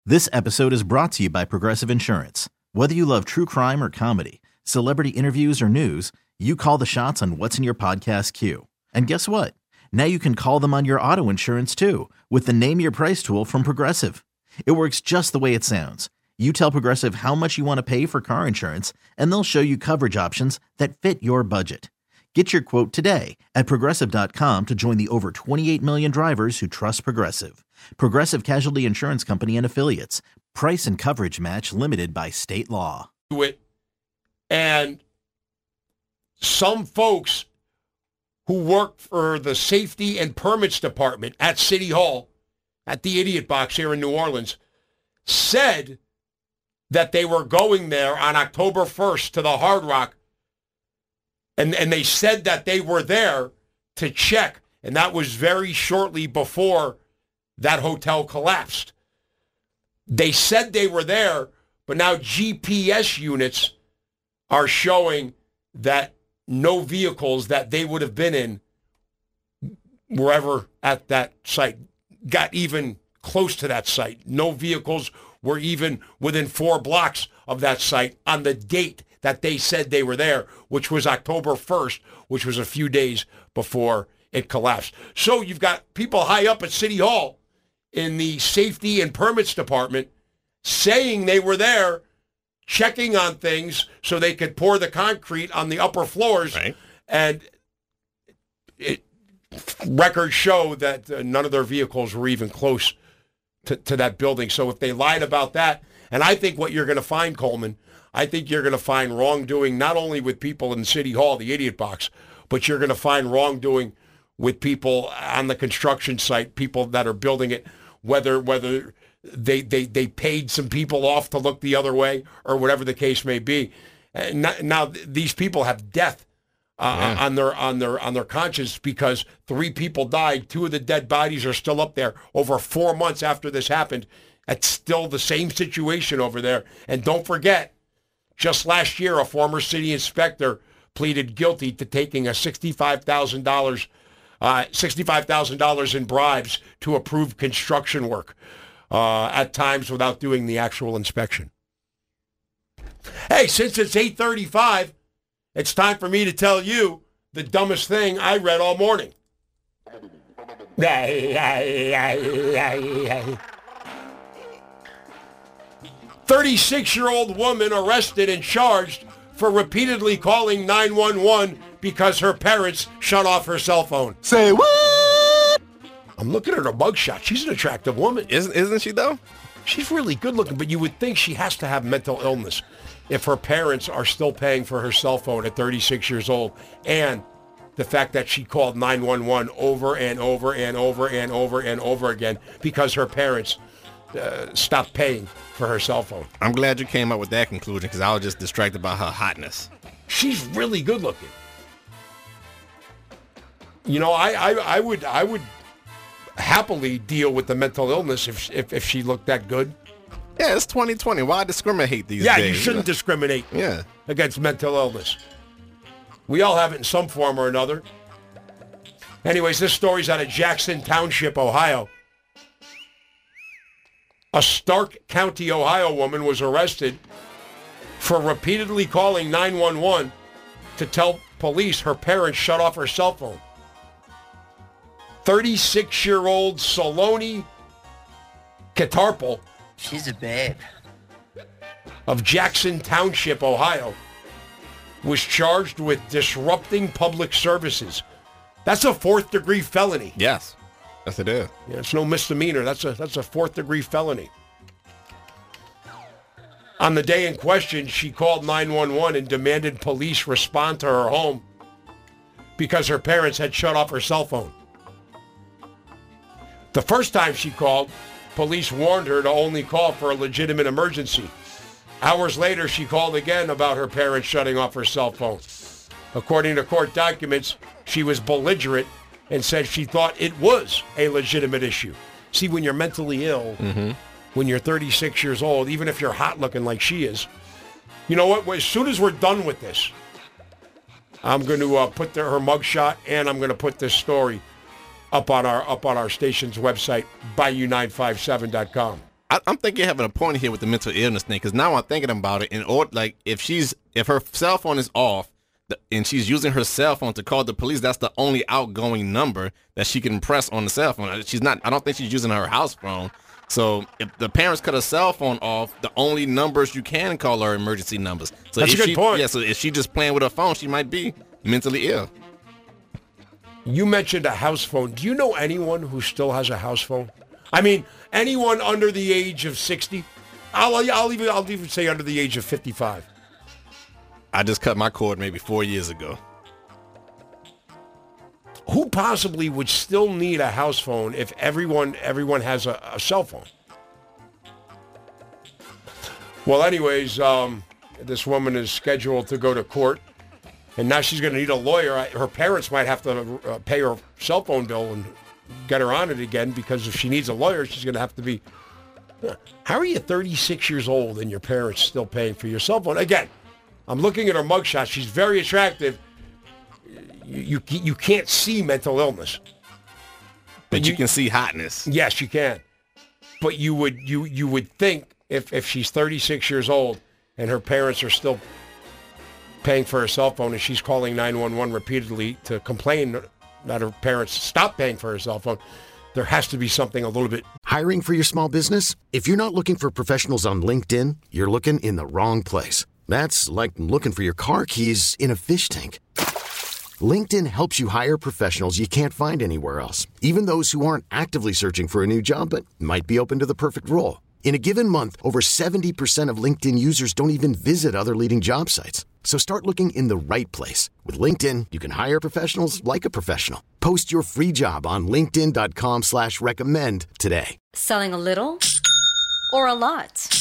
This episode is brought to you by Progressive Insurance. Whether you love true crime or comedy, celebrity interviews or news, you call the shots on what's in your podcast queue. And guess what? Now you can call them on your auto insurance too with the Name Your Price tool from Progressive. It works just the way it sounds. You tell Progressive how much you want to pay for car insurance, and they'll show you coverage options that fit your budget. Get your quote today at Progressive.com to join the over 28 million drivers who trust Progressive. Progressive Casualty Insurance Company and Affiliates. Price and coverage match limited by state law. And some folks who work for the Safety and Permits Department at City Hall, at the Idiot Box here in New Orleans, said that they were going there on October 1st to the Hard Rock. And they said that they were there to check. And that was very shortly before that hotel collapsed. They said they were there, but now GPS units are showing that no vehicles that they would have been in were ever at that site, got even close to that site. No vehicles were even within 4 blocks of that site on the date that they said they were there, which was October 1st, which was a few days before it collapsed. So you've got people high up at City Hall in the Safety and Permits Department saying they were there checking on things so they could pour the concrete on the upper floors. Right. And records show that none of their vehicles were even close to that building. So if they lied about that, and I think what you're going to find, Coleman, I think you're going to find wrongdoing not only with people in City Hall, the Idiot Box, but you're going to find wrongdoing with people on the construction site, people that are building it, whether they paid some people off to look the other way or whatever the case may be. Now these people have death on their conscience because 3 people died. 2 of the dead bodies are still up there over 4 months after this happened. It's still the same situation over there. And don't forget, just last year, a former city inspector pleaded guilty to taking a $65,000 in bribes to approve construction work at times without doing the actual inspection. Hey, since it's 8:35, it's time for me to tell you the dumbest thing I read all morning. 36-year-old woman arrested and charged for repeatedly calling 911 because her parents shut off her cell phone. Say what? I'm looking at her mugshot. She's an attractive woman. Isn't she, though? She's really good looking, but you would think she has to have mental illness if her parents are still paying for her cell phone at 36 years old, and the fact that she called 911 over and over and over and over and over again because her parents stopped paying for her cell phone. I'm glad you came up with that conclusion because I was just distracted by her hotness. She's really good looking. You know, I would happily deal with the mental illness if she looked that good. Yeah, it's 2020. Why discriminate these days? Yeah, you shouldn't discriminate against mental illness. We all have it in some form or another. Anyways, this story's out of Jackson Township, Ohio. A Stark County, Ohio woman was arrested for repeatedly calling 911 to tell police her parents shut off her cell phone. 36-year-old Saloni Katarpal. She's a babe. Of Jackson Township, Ohio, was charged with disrupting public services. That's a 4th-degree felony. Yes. Yes, it is. Yeah, it's no misdemeanor. That's a 4th-degree felony. On the day in question, she called 911 and demanded police respond to her home because her parents had shut off her cell phone. The first time she called, police warned her to only call for a legitimate emergency. Hours later, she called again about her parents shutting off her cell phone. According to court documents, she was belligerent and said she thought it was a legitimate issue. See, when you're mentally ill, when you're 36 years old, even if you're hot looking like she is, you know what? As soon as we're done with this, I'm going to put her mugshot, and I'm going to put this story up on our station's website, Bayou957.com. I'm thinking you have a point here with the mental illness thing, because now I'm thinking about it. In order, like, if her cell phone is off and she's using her cell phone to call the police, that's the only outgoing number that she can press on the cell phone. She's not. I don't think she's using her house phone. So if the parents cut her cell phone off, the only numbers you can call are emergency numbers. So that's a good point. Yeah. So if she just playing with her phone, she might be mentally ill. You mentioned a house phone. Do you know anyone who still has a house phone? I mean, anyone under the age of 60? I'll even say under the age of 55. I just cut my cord maybe 4 years ago. Who possibly would still need a house phone if everyone has a cell phone? Well, anyways, this woman is scheduled to go to court, and now she's going to need a lawyer. Her parents might have to pay her cell phone bill and get her on it again, because if she needs a lawyer, she's going to have to be... How are you 36 years old and your parents still paying for your cell phone? Again, I'm looking at her mugshot. She's very attractive. You can't see mental illness. But you can see hotness. Yes, you can. But you would think if she's 36 years old and her parents are still paying for her cell phone and she's calling 911 repeatedly to complain that her parents stopped paying for her cell phone, there has to be something a little bit. Hiring for your small business? If you're not looking for professionals on LinkedIn, you're looking in the wrong place. That's like looking for your car keys in a fish tank. LinkedIn helps you hire professionals you can't find anywhere else, even those who aren't actively searching for a new job but might be open to the perfect role. In a given month, over 70% of LinkedIn users don't even visit other leading job sites. So start looking in the right place. With LinkedIn, you can hire professionals like a professional. Post your free job on linkedin.com/recommend today. Selling a little or a lot?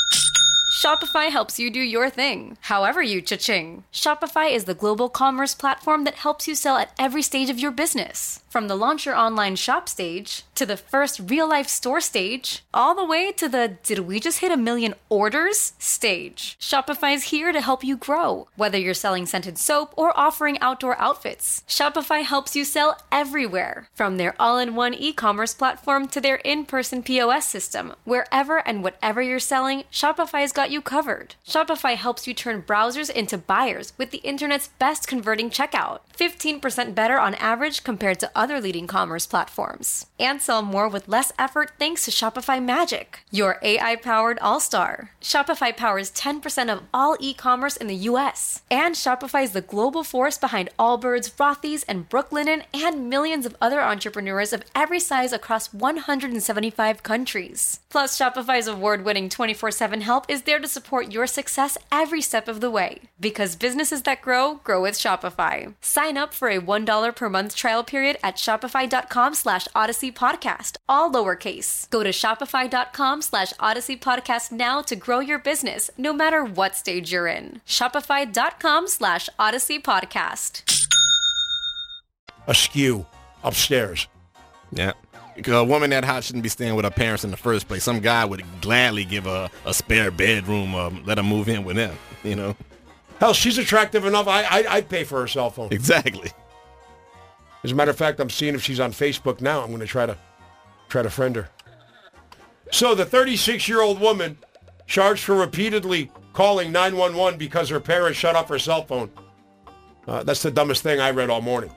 Shopify helps you do your thing, however you cha-ching. Shopify is the global commerce platform that helps you sell at every stage of your business. From the launch your online shop stage, to the first real-life store stage, all the way to the did we just hit 1 million orders stage. Shopify's here to help you grow. Whether you're selling scented soap or offering outdoor outfits, Shopify helps you sell everywhere. From their all-in-one e-commerce platform to their in-person POS system, wherever and whatever you're selling, Shopify's got you covered. Shopify helps you turn browsers into buyers with the internet's best converting checkout. 15% better on average compared to other leading commerce platforms. And sell more with less effort thanks to Shopify Magic, your AI-powered all-star. Shopify powers 10% of all e-commerce in the U.S. And Shopify is the global force behind Allbirds, Rothy's, and Brooklinen, and millions of other entrepreneurs of every size across 175 countries. Plus, Shopify's award-winning 24/7 help is there to support your success every step of the way. Because businesses that grow with Shopify. Sign up for a $1 per month trial period at shopify.com/Odyssey Podcast, all lowercase. Go to shopify.com/Odyssey Podcast now to grow your business, no matter what stage you're in. Shopify.com/Odyssey Podcast. Askew upstairs. Yeah. A woman that hot shouldn't be staying with her parents in the first place. Some guy would gladly give her a spare bedroom, let her move in with him, you know. Hell, she's attractive enough. I'd pay for her cell phone. Exactly. As a matter of fact, I'm seeing if she's on Facebook now. I'm going to try to friend her. So the 36-year-old woman charged for repeatedly calling 911 because her parents shut off her cell phone. That's the dumbest thing I read all morning.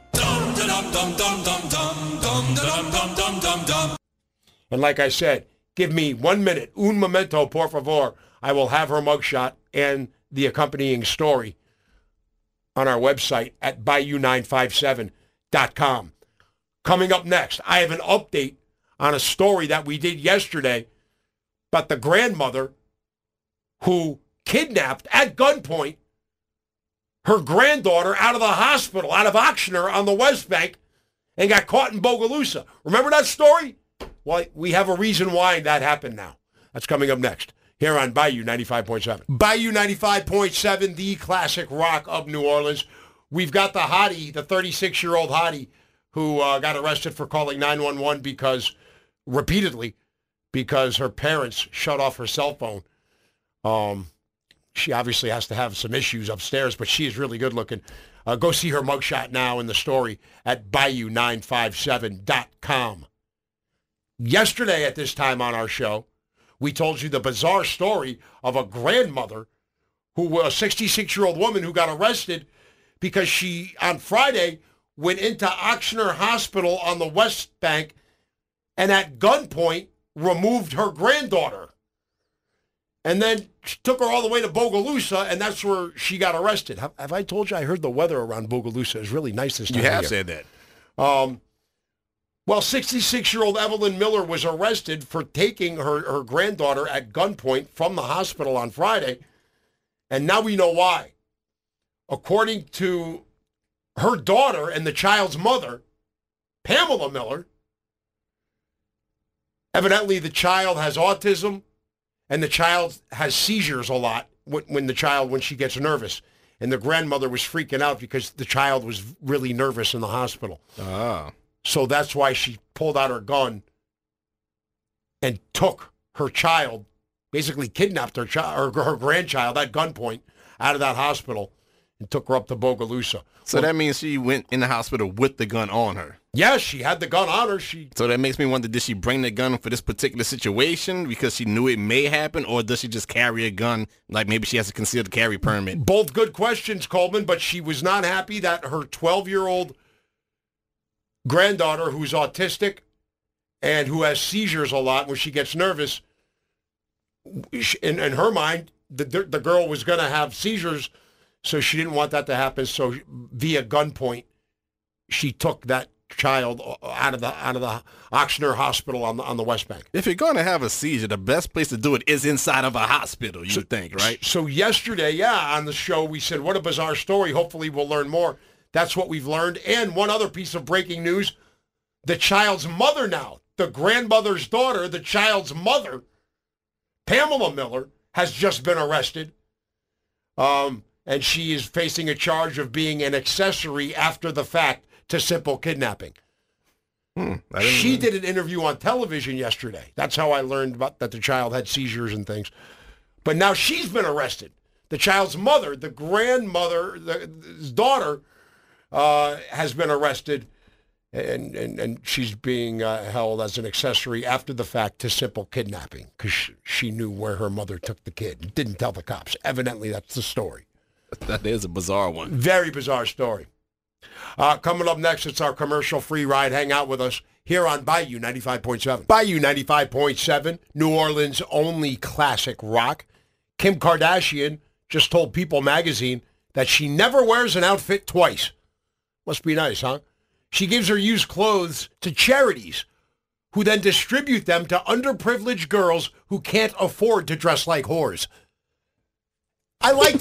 And like I said, give me 1 minute, un momento, por favor. I will have her mugshot and the accompanying story on our website at bayou957.com. Coming up next, I have an update on a story that we did yesterday about the grandmother who kidnapped at gunpoint her granddaughter out of the hospital, out of Ochsner on the West Bank, and got caught in Bogalusa. Remember that story? Well, we have a reason why that happened now. That's coming up next here on Bayou 95.7. Bayou 95.7, the classic rock of New Orleans. We've got the hottie, the 36-year-old hottie, who got arrested for calling 911 repeatedly because her parents shut off her cell phone. She obviously has to have some issues upstairs, but she is really good looking. Go see her mugshot now in the story at bayou957.com. Yesterday at this time on our show, we told you the bizarre story of a grandmother who, a 66-year-old woman who got arrested because she, on Friday, went into Ochsner Hospital on the West Bank and at gunpoint removed her granddaughter. And then took her all the way to Bogalusa, and that's where she got arrested. Have I told you? I heard the weather around Bogalusa is really nice this time of year. You have said that. Well, 66-year-old Evelyn Miller was arrested for taking her granddaughter at gunpoint from the hospital on Friday, and now we know why. According to her daughter and the child's mother, Pamela Miller, evidently the child has autism, and the child has seizures a lot when she gets nervous. And the grandmother was freaking out because the child was really nervous in the hospital. Ah. So that's why she pulled out her gun and took her child, basically kidnapped her grandchild at gunpoint out of that hospital and took her up to Bogalusa. So that means she went in the hospital with the gun on her. Yes, she had the gun on her. So that makes me wonder, did she bring the gun for this particular situation because she knew it may happen, or does she just carry a gun, like maybe she has a concealed carry permit? Both good questions, Coleman, but she was not happy that her 12-year-old granddaughter, who's autistic and who has seizures a lot when she gets nervous, in her mind, the girl was going to have seizures, so she didn't want that to happen. So via gunpoint, she took that child out of the Ochsner Hospital on the West Bank. If you're going to have a seizure, the best place to do it is inside of a hospital, you would think, right? So yesterday, on the show, we said, what a bizarre story. Hopefully we'll learn more. That's what we've learned. And one other piece of breaking news, the child's mother now, the grandmother's daughter, the child's mother, Pamela Miller, has just been arrested. And she is facing a charge of being an accessory after the fact to simple kidnapping. She did an interview on television yesterday. That's how I learned about that the child had seizures and things. But now she's been arrested. The child's mother, the grandmother, his daughter, has been arrested, and she's being held as an accessory after the fact to simple kidnapping because she knew where her mother took the kid. Didn't tell the cops. Evidently, that's the story. That is a bizarre one. Very bizarre story. Coming up next, it's our commercial-free ride. Hang out with us here on Bayou 95.7. Bayou 95.7, New Orleans' only classic rock. Kim Kardashian just told People magazine that she never wears an outfit twice. Must be nice, huh? She gives her used clothes to charities who then distribute them to underprivileged girls who can't afford to dress like whores. I like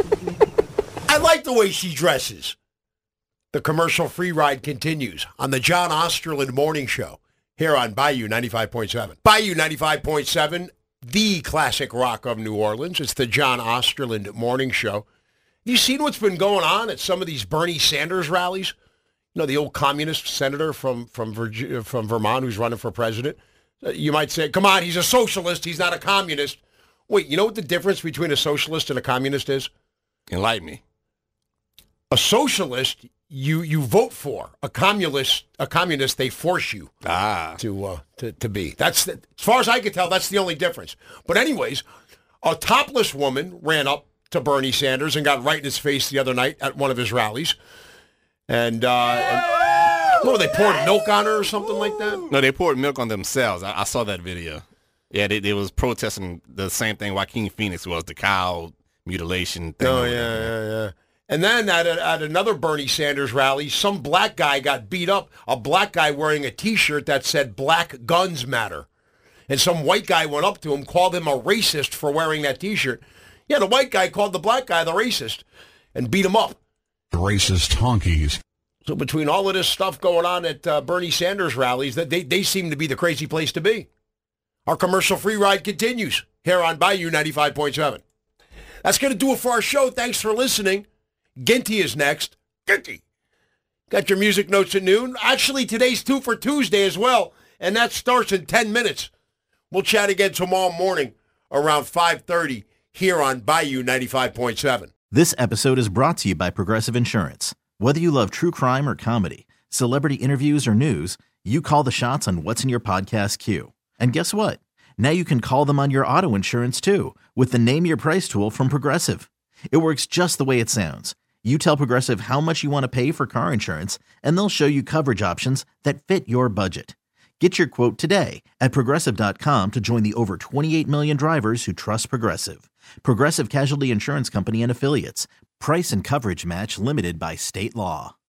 the way she dresses. The commercial-free ride continues on the John Osterland Morning Show here on Bayou 95.7. Bayou 95.7, the classic rock of New Orleans. It's the John Osterland Morning Show. Have you seen what's been going on at some of these Bernie Sanders rallies? You know, the old communist senator from Vermont who's running for president. You might say, come on, he's a socialist. He's not a communist. Wait, you know what the difference between a socialist and a communist is? Enlighten me. A socialist, you vote for. A communist, they force you to be. That's as far as I can tell, that's the only difference. But anyways, a topless woman ran up to Bernie Sanders and got right in his face the other night at one of his rallies. And they poured milk on her or something like that? No, they poured milk on themselves. I saw that video. Yeah, they was protesting the same thing Joaquin Phoenix was, the cow mutilation thing. Oh, yeah. And then at another Bernie Sanders rally, some black guy got beat up, a black guy wearing a T-shirt that said Black Guns Matter. And some white guy went up to him, called him a racist for wearing that T-shirt. Yeah, the white guy called the black guy the racist and beat him up. Racist honkies. So between all of this stuff going on at Bernie Sanders rallies, they seem to be the crazy place to be. Our commercial-free ride continues here on Bayou 95.7. That's going to do it for our show. Thanks for listening. Ginty is next. Ginty. Got your music notes at noon. Actually, today's 2 for Tuesday as well, and that starts in 10 minutes. We'll chat again tomorrow morning around 5:30 here on Bayou 95.7. This episode is brought to you by Progressive Insurance. Whether you love true crime or comedy, celebrity interviews or news, you call the shots on what's in your podcast queue. And guess what? Now you can call them on your auto insurance too with the Name Your Price tool from Progressive. It works just the way it sounds. You tell Progressive how much you want to pay for car insurance, and they'll show you coverage options that fit your budget. Get your quote today at Progressive.com to join the over 28 million drivers who trust Progressive. Progressive Casualty Insurance Company and Affiliates. Price and coverage match limited by state law.